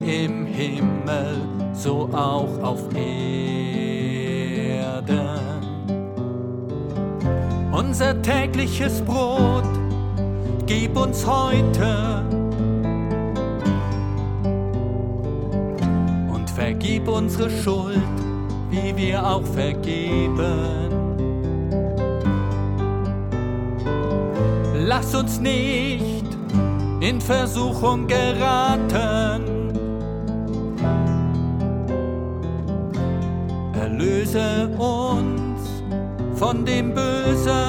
im Himmel, so auch auf Erden. Unser tägliches Brot gib uns heute und vergib unsere Schuld, wie wir auch vergeben. Lass uns nicht in Versuchung geraten, erlöse uns von dem Bösen.